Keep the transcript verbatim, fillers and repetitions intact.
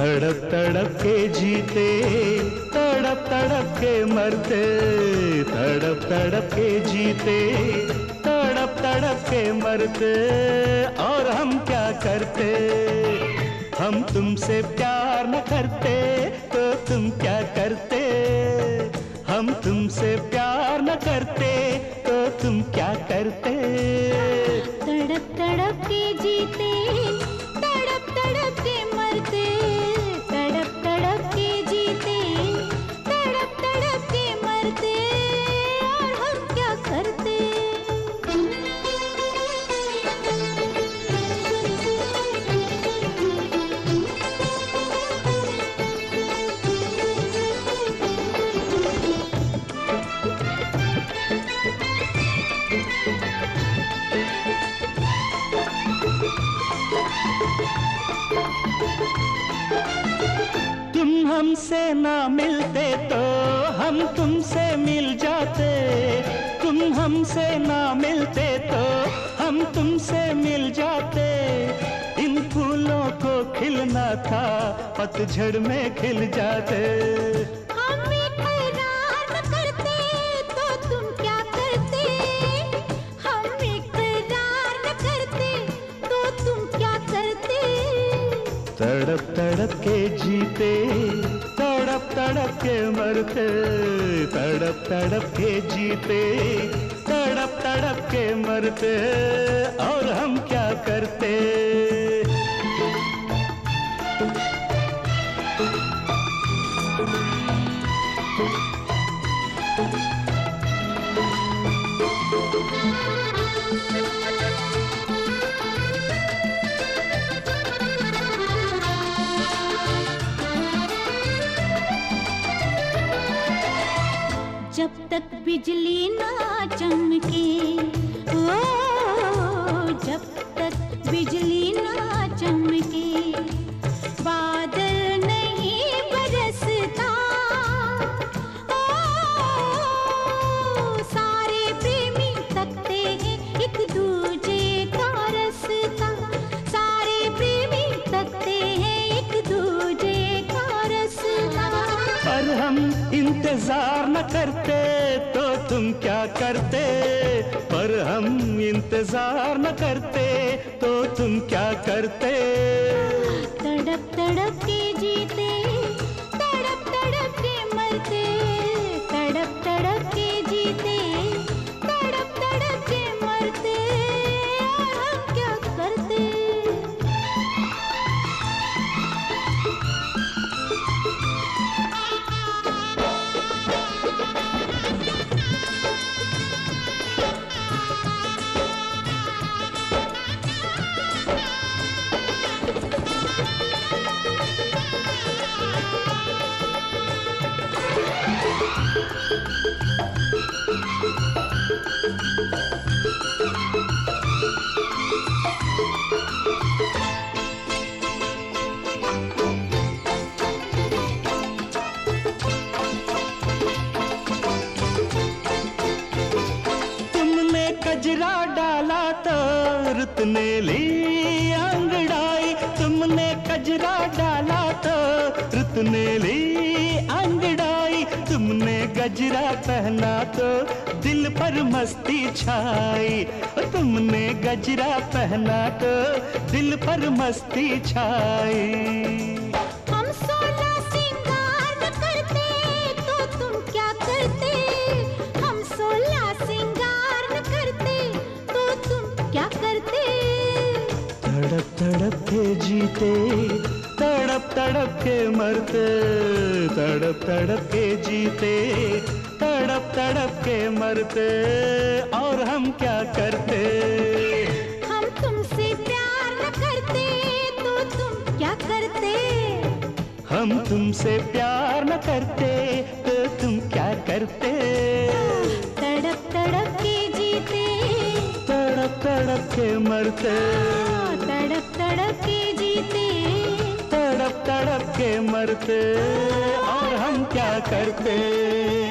तड़प तड़प के जीते, तड़प तड़प के मरते, तड़प तड़प के जीते, तड़प तड़प के मरते। और हम क्या करते, हम तुमसे प्यार न करते तो तुम क्या करते, हम तुमसे प्यार न करते तो तुम क्या करते। तड़प तड़प के जीते, तड़प तड़प के मरते, तड़प तड़प के जीते, तड़प तड़प के मरते। और हम क्या करते। तुम हमसे ना मिलते तो हम तुमसे मिल जाते, तुम हमसे ना मिलते तो हम तुमसे मिल जाते। इन फूलों को खिलना था पतझड़ में खिल जाते। हम इकरार न करते तो तुम क्या करते, हम इकरार न करते तो तुम क्या करते। तड़प तड़प के जीते, तड़प तड़प के मरते, तड़प तड़प के जीते, तड़प तड़प के मरते। और हम क्या करते। जब तक बिजली ना चमके, ओ जब तक बिजली ना चमके, बादल नहीं बरसता। ओ सारे प्रेमी तकते हैं एक दूजे का रास्ता, सारे प्रेमी तकते हैं एक दूजे का रास्ता। पर हम इंतजार न करते तो तुम क्या करते, पर हम इंतजार न करते तो तुम क्या करते। तड़प तड़प के जीते, तड़प तड़प के मरते, तड़प तड़प के जीते, तड़प तड़प के मरते। और हम क्या करते। गजरा डाला तो रुत ने ली अंगड़ाई, तुमने गजरा डाला तो रुत ने ली अंगड़ाई। तुमने गजरा पहना तो दिल पर मस्ती छाई, तुमने गजरा पहना तो दिल पर मस्ती छाई। हम सोलह सिंगार न करते तो तुम क्या करते, हम सोलह सिंगार न करते तो तुम क्या करते। तड़प तड़प के जीते, तड़प तड़प के मरते, तड़प तड़प के जीते, तड़प तड़प के मरते। और हम क्या करते। हम तुमसे प्यार न करते तो तुम क्या करते, हम तुमसे प्यार न करते तो तुम क्या करते। तड़प तड़प के जीते, तड़प तड़प के मरते, तड़प तड़प के जीते, तड़प तड़प के मरते। और हम क्या करते।